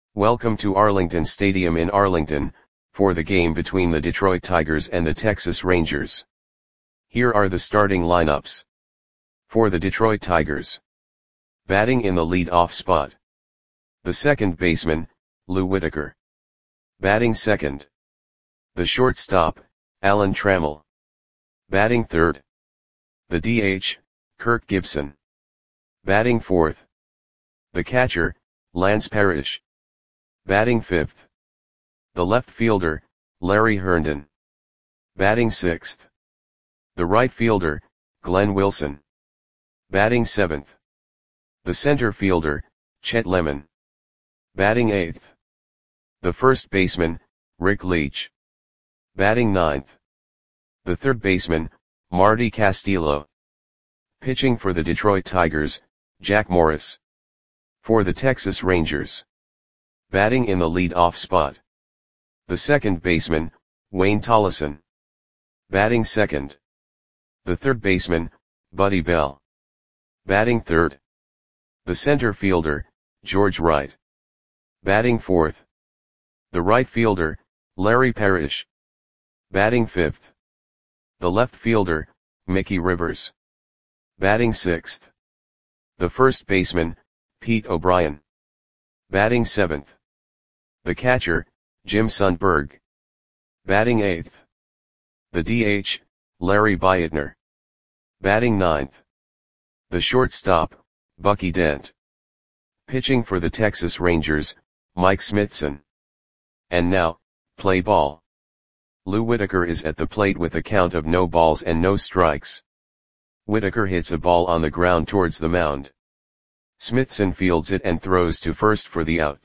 Welcome to Arlington Stadium in Arlington, for the game between the Detroit Tigers and the Texas Rangers. Here are the starting lineups. For the Detroit Tigers. Batting in the lead-off spot. The second baseman, Lou Whitaker. Batting second. The shortstop, Alan Trammell. Batting third. The DH, Kirk Gibson. Batting fourth. The catcher, Lance Parrish. Batting fifth. The left fielder, Larry Herndon. Batting sixth. The right fielder, Glenn Wilson. Batting seventh. The center fielder, Chet Lemon. Batting eighth. The first baseman, Rick Leach. Batting ninth. The third baseman, Marty Castillo. Pitching for the Detroit Tigers, Jack Morris. For the Texas Rangers. Batting in the lead-off spot. The second baseman, Wayne Tollison. Batting second. The third baseman, Buddy Bell. Batting third. The center fielder, George Wright. Batting fourth. The right fielder, Larry Parrish. Batting fifth. The left fielder, Mickey Rivers. Batting sixth. The first baseman, Pete O'Brien. Batting seventh. The catcher, Jim Sundberg. Batting eighth. The DH, Larry Beitner. Batting ninth. The shortstop, Bucky Dent. Pitching for the Texas Rangers, Mike Smithson. And now, play ball. Lou Whitaker is at the plate with a count of no balls and no strikes. Whitaker hits a ball on the ground towards the mound. Smithson fields it and throws to first for the out.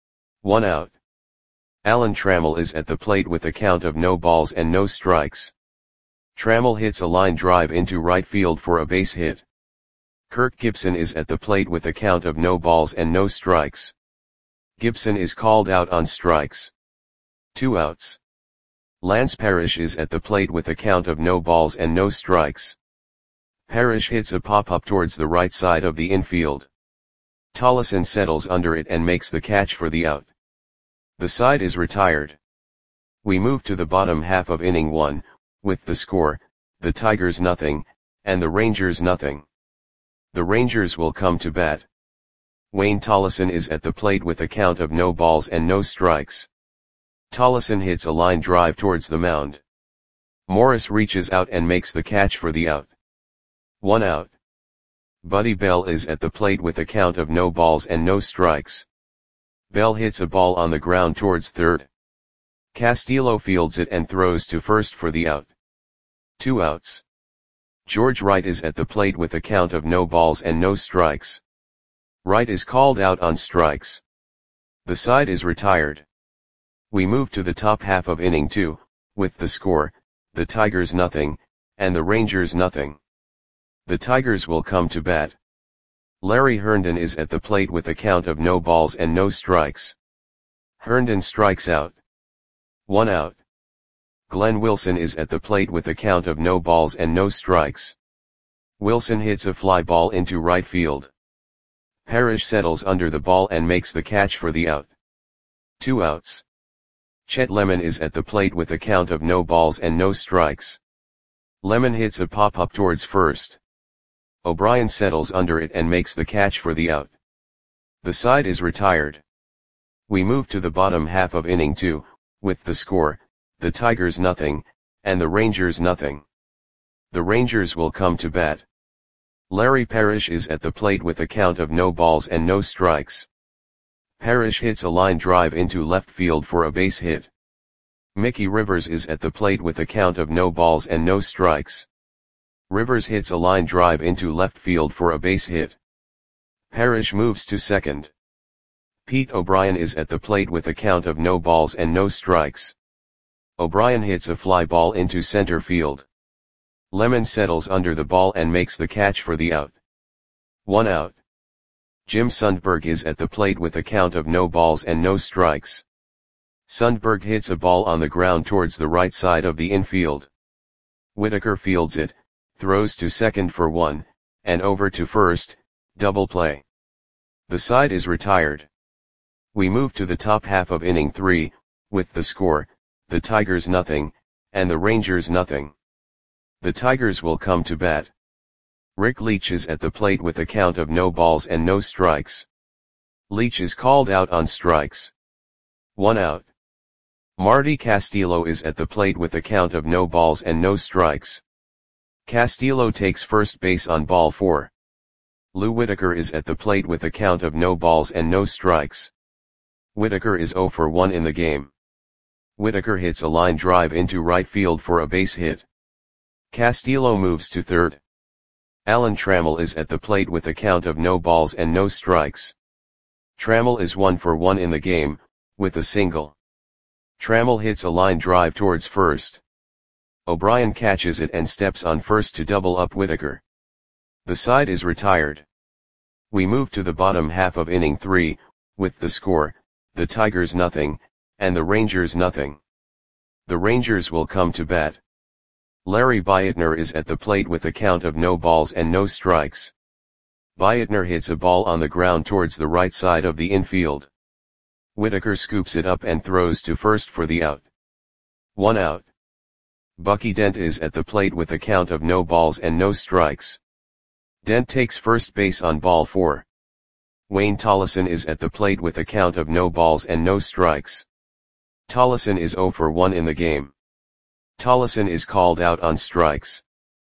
1 out. Alan Trammell is at the plate with a count of no balls and no strikes. Trammell hits a line drive into right field for a base hit. Kirk Gibson is at the plate with a count of no balls and no strikes. Gibson is called out on strikes. 2 outs. Lance Parrish is at the plate with a count of no balls and no strikes. Parrish hits a pop-up towards the right side of the infield. Tollison settles under it and makes the catch for the out. The side is retired. We move to the bottom half of inning 1, with the score, the Tigers nothing, and the Rangers nothing. The Rangers will come to bat. Wayne Tollison is at the plate with a count of no balls and no strikes. Tollison hits a line drive towards the mound. Morris reaches out and makes the catch for the out. 1 out. Buddy Bell is at the plate with a count of no balls and no strikes. Bell hits a ball on the ground towards third. Castillo fields it and throws to first for the out. 2 outs. George Wright is at the plate with a count of no balls and no strikes. Wright is called out on strikes. The side is retired. We move to the top half of inning 2, with the score, the Tigers nothing, and the Rangers nothing. The Tigers will come to bat. Larry Herndon is at the plate with a count of no balls and no strikes. Herndon strikes out. 1 out. Glenn Wilson is at the plate with a count of no balls and no strikes. Wilson hits a fly ball into right field. Parrish settles under the ball and makes the catch for the out. 2 outs. Chet Lemon is at the plate with a count of no balls and no strikes. Lemon hits a pop-up towards first. O'Brien settles under it and makes the catch for the out. The side is retired. We move to the bottom half of inning 2, with the score, the Tigers nothing, and the Rangers nothing. The Rangers will come to bat. Larry Parrish is at the plate with a count of no balls and no strikes. Parrish hits a line drive into left field for a base hit. Mickey Rivers is at the plate with a count of no balls and no strikes. Rivers hits a line drive into left field for a base hit. Parrish moves to second. Pete O'Brien is at the plate with a count of no balls and no strikes. O'Brien hits a fly ball into center field. Lemon settles under the ball and makes the catch for the out. 1 out. Jim Sundberg is at the plate with a count of no balls and no strikes. Sundberg hits a ball on the ground towards the right side of the infield. Whitaker fields it, throws to second for 1, and over to first, double play. The side is retired. We move to the top half of inning 3, with the score, the Tigers nothing, and the Rangers nothing. The Tigers will come to bat. Rick Leach is at the plate with a count of no balls and no strikes. Leach is called out on strikes. 1 out. Marty Castillo is at the plate with a count of no balls and no strikes. Castillo takes first base on ball 4. Lou Whitaker is at the plate with a count of no balls and no strikes. Whitaker is 0 for 1 in the game. Whitaker hits a line drive into right field for a base hit. Castillo moves to third. Alan Trammell is at the plate with a count of no balls and no strikes. Trammell is 1 for 1 in the game, with a single. Trammell hits a line drive towards first. O'Brien catches it and steps on first to double up Whitaker. The side is retired. We move to the bottom half of inning 3, with the score, the Tigers nothing, and the Rangers nothing. The Rangers will come to bat. Larry Beitner is at the plate with a count of no balls and no strikes. Beitner hits a ball on the ground towards the right side of the infield. Whitaker scoops it up and throws to first for the out. 1 out. Bucky Dent is at the plate with a count of no balls and no strikes. Dent takes first base on ball 4. Wayne Tollison is at the plate with a count of no balls and no strikes. Tollison is 0 for 1 in the game. Tollison is called out on strikes.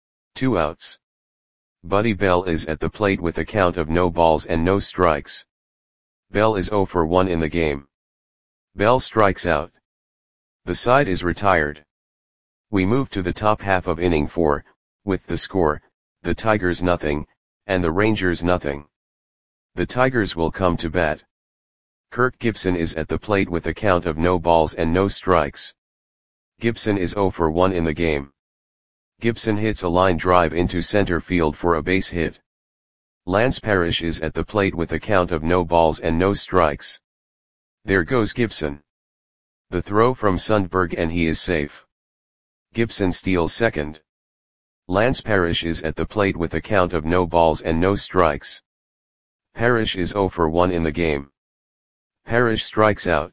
2 outs. Buddy Bell is at the plate with a count of no balls and no strikes. Bell is 0 for 1 in the game. Bell strikes out. The side is retired. We move to the top half of inning 4, with the score, the Tigers nothing, and the Rangers nothing. The Tigers will come to bat. Kirk Gibson is at the plate with a count of no balls and no strikes. Gibson is 0 for 1 in the game. Gibson hits a line drive into center field for a base hit. Lance Parrish is at the plate with a count of no balls and no strikes. There goes Gibson. The throw from Sundberg and he is safe. Gibson steals second. Lance Parrish is at the plate with a count of no balls and no strikes. Parrish is 0 for 1 in the game. Parrish strikes out.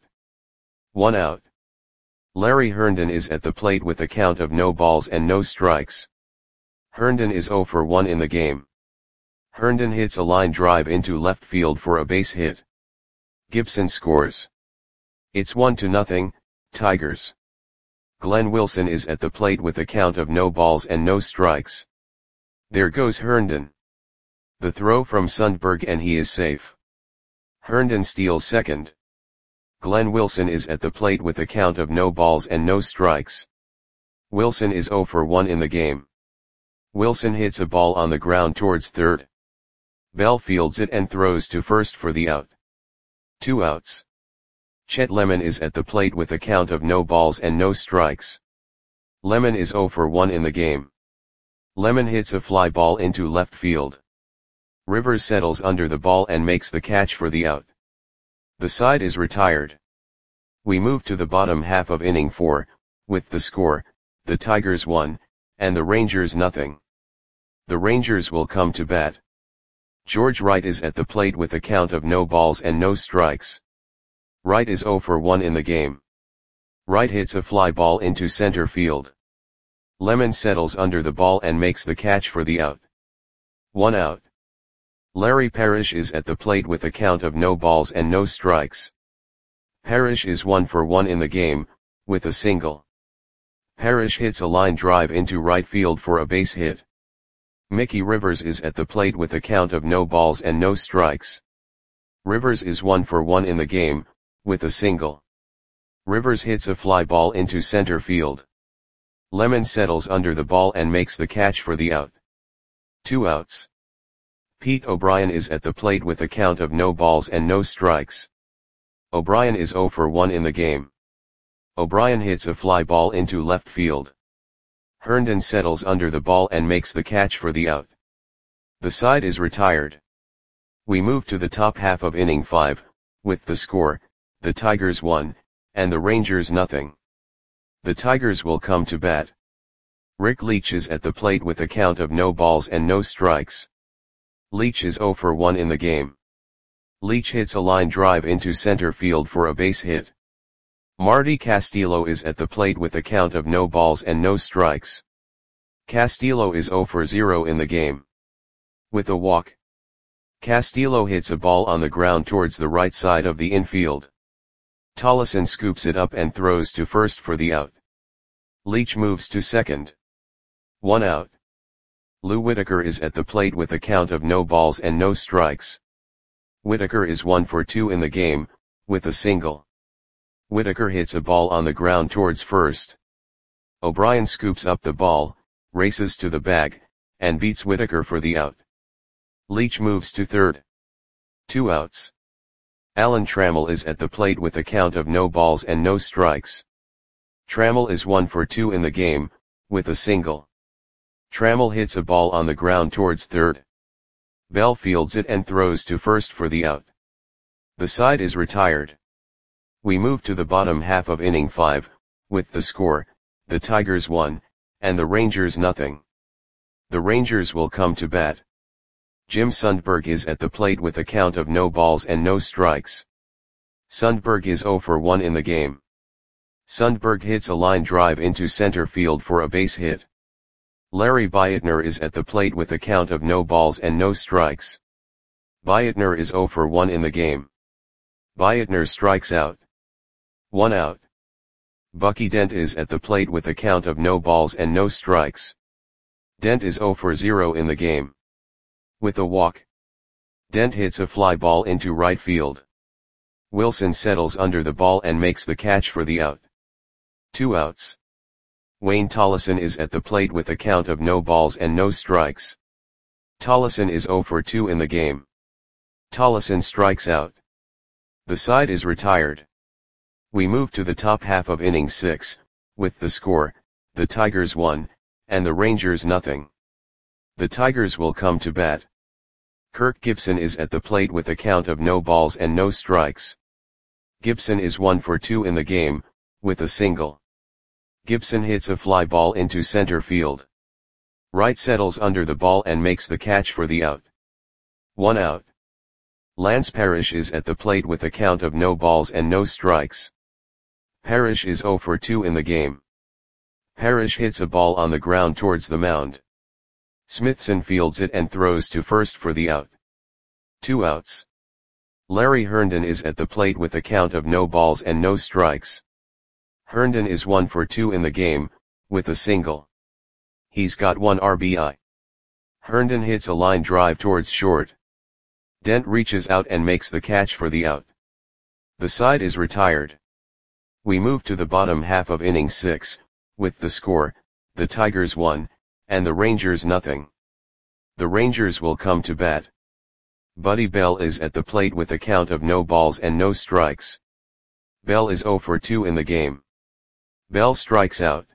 1 out. Larry Herndon is at the plate with a count of no balls and no strikes. Herndon is 0 for 1 in the game. Herndon hits a line drive into left field for a base hit. Gibson scores. It's 1-0, Tigers. Glenn Wilson is at the plate with a count of no balls and no strikes. There goes Herndon. The throw from Sundberg and he is safe. Herndon steals second. Glenn Wilson is at the plate with a count of no balls and no strikes. Wilson is 0 for 1 in the game. Wilson hits a ball on the ground towards third. Bell fields it and throws to first for the out. 2 outs. Chet Lemon is at the plate with a count of no balls and no strikes. Lemon is 0 for 1 in the game. Lemon hits a fly ball into left field. Rivers settles under the ball and makes the catch for the out. The side is retired. We move to the bottom half of inning 4, with the score, the Tigers 1, and the Rangers nothing. The Rangers will come to bat. George Wright is at the plate with a count of no balls and no strikes. Wright is 0 for 1 in the game. Wright hits a fly ball into center field. Lemon settles under the ball and makes the catch for the out. 1 out. Larry Parrish is at the plate with a count of no balls and no strikes. Parrish is 1 for 1 in the game, with a single. Parrish hits a line drive into right field for a base hit. Mickey Rivers is at the plate with a count of no balls and no strikes. Rivers is 1 for 1 in the game, with a single. Rivers hits a fly ball into center field. Lemon settles under the ball and makes the catch for the out. 2 outs. Pete O'Brien is at the plate with a count of no balls and no strikes. O'Brien is 0 for 1 in the game. O'Brien hits a fly ball into left field. Herndon settles under the ball and makes the catch for the out. The side is retired. We move to the top half of inning 5, with the score, the Tigers 1, and the Rangers nothing. The Tigers will come to bat. Rick Leach is at the plate with a count of no balls and no strikes. Leach is 0 for 1 in the game. Leach hits a line drive into center field for a base hit. Marty Castillo is at the plate with a count of no balls and no strikes. Castillo is 0 for 0 in the game. With a walk, Castillo hits a ball on the ground towards the right side of the infield. Tollefson scoops it up and throws to first for the out. Leach moves to second. 1 out. Lou Whitaker is at the plate with a count of no balls and no strikes. Whitaker is 1 for 2 in the game, with a single. Whitaker hits a ball on the ground towards first. O'Brien scoops up the ball, races to the bag, and beats Whitaker for the out. Leach moves to third. 2 outs. Alan Trammell is at the plate with a count of no balls and no strikes. Trammell is 1 for 2 in the game, with a single. Trammell hits a ball on the ground towards third. Bell fields it and throws to first for the out. The side is retired. We move to the bottom half of inning 5, with the score, the Tigers 1, and the Rangers nothing. The Rangers will come to bat. Jim Sundberg is at the plate with a count of no balls and no strikes. Sundberg is 0 for 1 in the game. Sundberg hits a line drive into center field for a base hit. Larry Beitner is at the plate with a count of no balls and no strikes. Beitner is 0 for 1 in the game. Beitner strikes out. 1 out. Bucky Dent is at the plate with a count of no balls and no strikes. Dent is 0 for 0 in the game. With a walk, Dent hits a fly ball into right field. Wilson settles under the ball and makes the catch for the out. 2 outs. Wayne Tollefson is at the plate with a count of no balls and no strikes. Tollefson is 0 for 2 in the game. Tollefson strikes out. The side is retired. We move to the top half of inning 6, with the score, the Tigers 1, and the Rangers nothing. The Tigers will come to bat. Kirk Gibson is at the plate with a count of no balls and no strikes. Gibson is 1 for 2 in the game, with a single. Gibson hits a fly ball into center field. Wright settles under the ball and makes the catch for the out. 1 out. Lance Parrish is at the plate with a count of no balls and no strikes. Parrish is 0 for 2 in the game. Parrish hits a ball on the ground towards the mound. Smithson fields it and throws to first for the out. 2 outs. Larry Herndon is at the plate with a count of no balls and no strikes. Herndon is 1 for 2 in the game, with a single. He's got 1 RBI. Herndon hits a line drive towards short. Dent reaches out and makes the catch for the out. The side is retired. We move to the bottom half of inning 6, with the score, the Tigers 1, and the Rangers nothing. The Rangers will come to bat. Buddy Bell is at the plate with a count of no balls and no strikes. Bell is 0 for 2 in the game. Bell strikes out.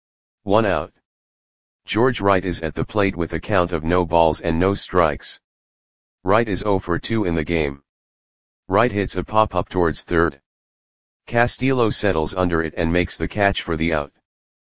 1 out. George Wright is at the plate with a count of no balls and no strikes. Wright is 0 for 2 in the game. Wright hits a pop-up towards third. Castillo settles under it and makes the catch for the out.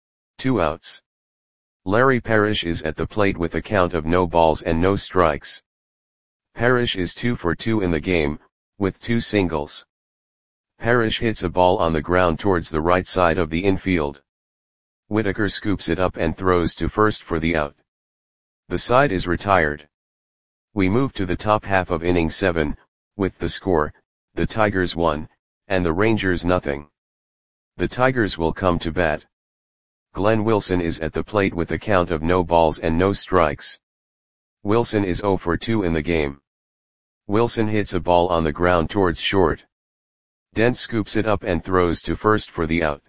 2 outs. Larry Parrish is at the plate with a count of no balls and no strikes. Parrish is 2 for 2 in the game, with 2 singles. Parrish hits a ball on the ground towards the right side of the infield. Whitaker scoops it up and throws to first for the out. The side is retired. We move to the top half of inning 7, with the score, the Tigers 1, and the Rangers nothing. The Tigers will come to bat. Glenn Wilson is at the plate with a count of no balls and no strikes. Wilson is 0 for 2 in the game. Wilson hits a ball on the ground towards short. Dent scoops it up and throws to first for the out.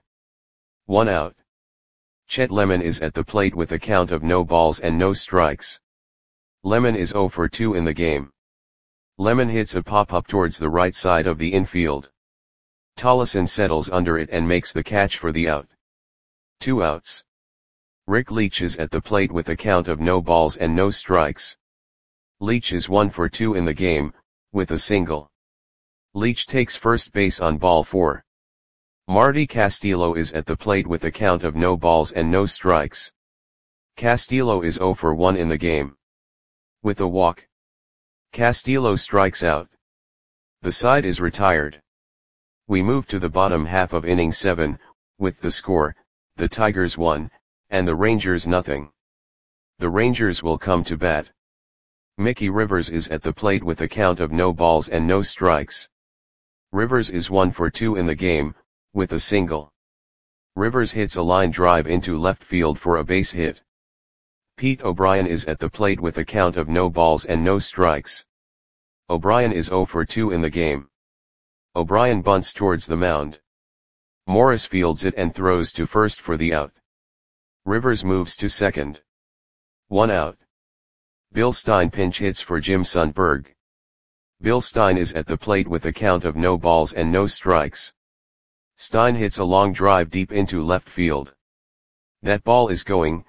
1 out. Chet Lemon is at the plate with a count of no balls and no strikes. Lemon is 0 for 2 in the game. Lemon hits a pop-up towards the right side of the infield. Tollefson settles under it and makes the catch for the out. 2 outs. Rick Leach is at the plate with a count of no balls and no strikes. Leach is 1 for 2 in the game, with a single. Leach takes first base on ball 4. Marty Castillo is at the plate with a count of no balls and no strikes. Castillo is 0 for 1 in the game. With a walk, Castillo strikes out. The side is retired. We move to the bottom half of inning 7, with the score, the Tigers 1, and the Rangers nothing. The Rangers will come to bat. Mickey Rivers is at the plate with a count of no balls and no strikes. Rivers is 1 for 2 in the game, with a single. Rivers hits a line drive into left field for a base hit. Pete O'Brien is at the plate with a count of no balls and no strikes. O'Brien is 0 for 2 in the game. O'Brien bunts towards the mound. Morris fields it and throws to first for the out. Rivers moves to second. 1 out. Bill Stein pinch hits for Jim Sundberg. Bill Stein is at the plate with a count of no balls and no strikes. Stein hits a long drive deep into left field. That ball is gone.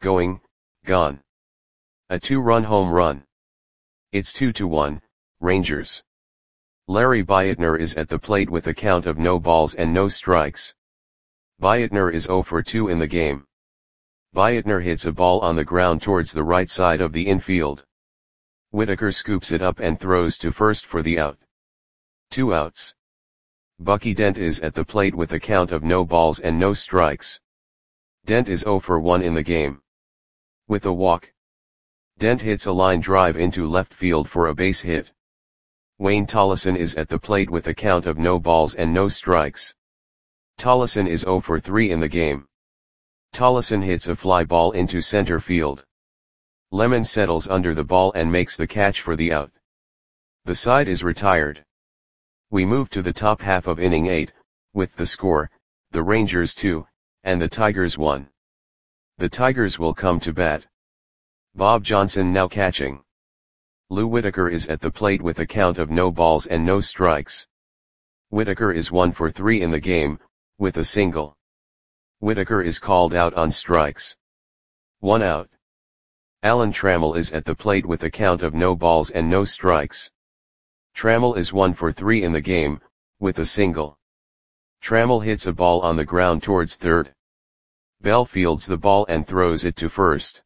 A 2-run home run. It's 2-1, Rangers. Larry Beitner is at the plate with a count of no balls and no strikes. Beitner is 0 for 2 in the game. Beitner hits a ball on the ground towards the right side of the infield. Whitaker scoops it up and throws to first for the out. 2 outs. Bucky Dent is at the plate with a count of no balls and no strikes. Dent is 0 for 1 in the game. With a walk. Dent hits a line drive into left field for a base hit. Wayne Tollison is at the plate with a count of no balls and no strikes. Tollison is 0 for 3 in the game. Tollison hits a fly ball into center field. Lemon settles under the ball and makes the catch for the out. The side is retired. We move to the top half of inning 8, with the score, the Rangers 2, and the Tigers 1. The Tigers will come to bat. Bob Johnson now catching. Lou Whitaker is at the plate with a count of no balls and no strikes. Whitaker is 1 for 3 in the game, with a single. Whitaker is called out on strikes. 1 out. Alan Trammell is at the plate with a count of no balls and no strikes. Trammell is 1 for 3 in the game, with a single. Trammell hits a ball on the ground towards third. Bell fields the ball and throws it to first.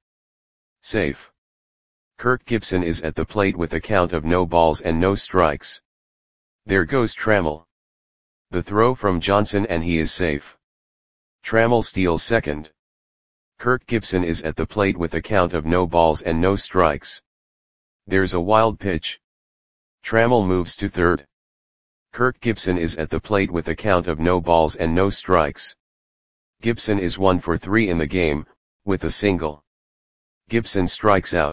Safe. Kirk Gibson is at the plate with a count of no balls and no strikes. There goes Trammell. The throw from Johnson and he is safe. Trammell steals second. Kirk Gibson is at the plate with a count of no balls and no strikes. There's a wild pitch. Trammell moves to third. Kirk Gibson is at the plate with a count of no balls and no strikes. Gibson is 1 for 3 in the game, with a single. Gibson strikes out.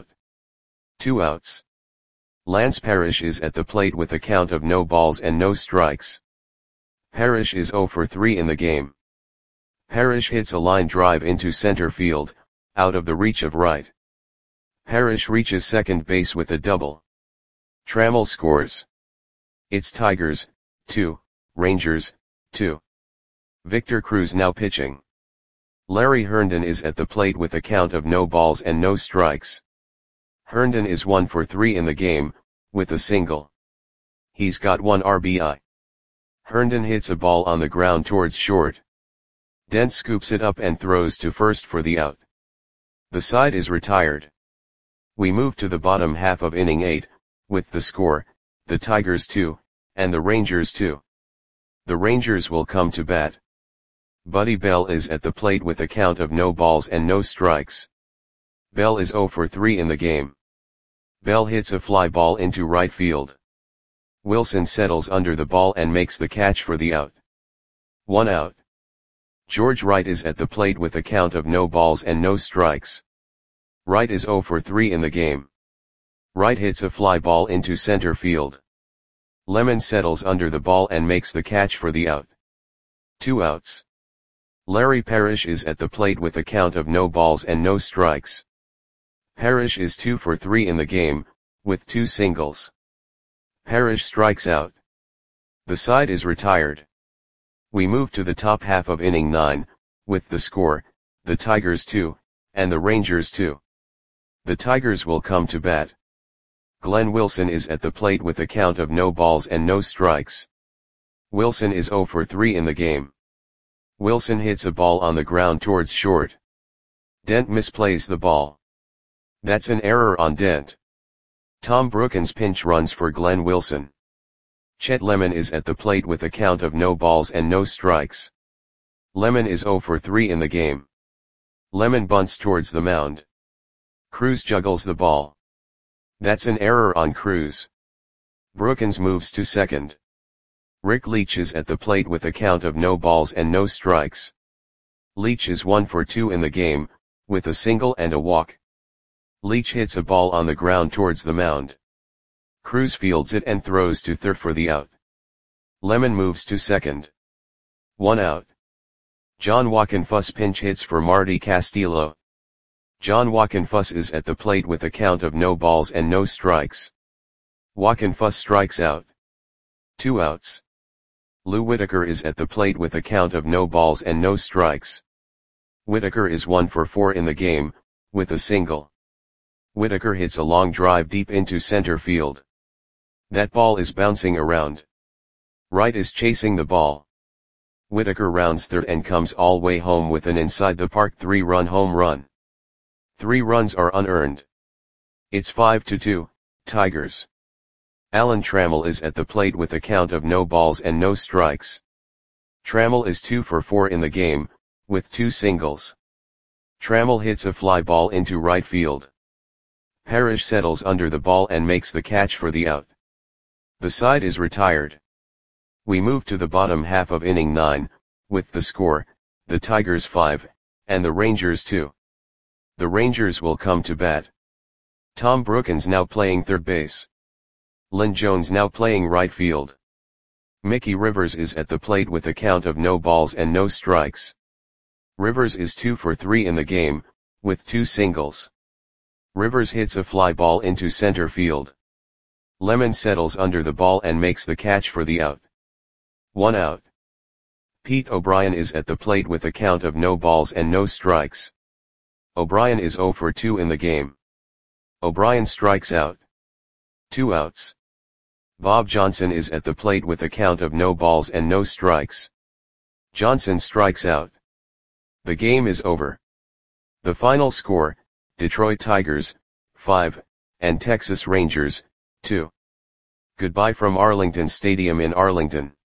2 outs. Lance Parrish is at the plate with a count of no balls and no strikes. Parrish is 0 for 3 in the game. Parrish hits a line drive into center field, out of the reach of right. Parrish reaches second base with a double. Trammell scores. It's Tigers, 2, Rangers, 2. Victor Cruz now pitching. Larry Herndon is at the plate with a count of no balls and no strikes. Herndon is 1 for 3 in the game, with a single. He's got 1 RBI. Herndon hits a ball on the ground towards short. Dent scoops it up and throws to first for the out. The side is retired. We move to the bottom half of inning 8, with the score, the Tigers 2, and the Rangers 2. The Rangers will come to bat. Buddy Bell is at the plate with a count of no balls and no strikes. Bell is 0 for 3 in the game. Bell hits a fly ball into right field. Wilson settles under the ball and makes the catch for the out. 1 out. George Wright is at the plate with a count of no balls and no strikes. Wright is 0 for 3 in the game. Wright hits a fly ball into center field. Lemon settles under the ball and makes the catch for the out. 2 outs. Larry Parrish is at the plate with a count of no balls and no strikes. Parrish is 2 for 3 in the game, with 2 singles. Parrish strikes out. The side is retired. We move to the top half of inning 9, with the score, the Tigers 2, and the Rangers 2. The Tigers will come to bat. Glenn Wilson is at the plate with a count of no balls and no strikes. Wilson is 0 for 3 in the game. Wilson hits a ball on the ground towards short. Dent misplays the ball. That's an error on Dent. Tom Brookins pinch runs for Glenn Wilson. Chet Lemon is at the plate with a count of no balls and no strikes. Lemon is 0 for 3 in the game. Lemon bunts towards the mound. Cruz juggles the ball. That's an error on Cruz. Brookins moves to second. Rick Leach is at the plate with a count of no balls and no strikes. Leach is 1 for 2 in the game, with a single and a walk. Leach hits a ball on the ground towards the mound. Cruz fields it and throws to third for the out. Lemon moves to second. 1 out. John Walkenfuss pinch hits for Marty Castillo. John Walkenfuss is at the plate with a count of no balls and no strikes. Walkenfuss strikes out. 2 outs. Lou Whitaker is at the plate with a count of no balls and no strikes. Whitaker is 1 for 4 in the game, with a single. Whitaker hits a long drive deep into center field. That ball is bouncing around. Wright is chasing the ball. Whitaker rounds third and comes all way home with an inside-the-park 3-run home run. 3 runs are unearned. It's 5-2, Tigers. Alan Trammell is at the plate with a count of no balls and no strikes. Trammell is 2 for 4 in the game, with 2 singles. Trammell hits a fly ball into right field. Parrish settles under the ball and makes the catch for the out. The side is retired. We move to the bottom half of inning 9, with the score, the Tigers 5, and the Rangers 2. The Rangers will come to bat. Tom Brookins now playing third base. Lynn Jones now playing right field. Mickey Rivers is at the plate with a count of no balls and no strikes. Rivers is 2 for 3 in the game, with 2 singles. Rivers hits a fly ball into center field. Lemon settles under the ball and makes the catch for the out. 1 out. Pete O'Brien is at the plate with a count of no balls and no strikes. O'Brien is 0 for 2 in the game. O'Brien strikes out. 2 outs. Bob Johnson is at the plate with a count of no balls and no strikes. Johnson strikes out. The game is over. The final score, Detroit Tigers, 5, and Texas Rangers, 2. Goodbye from Arlington Stadium in Arlington.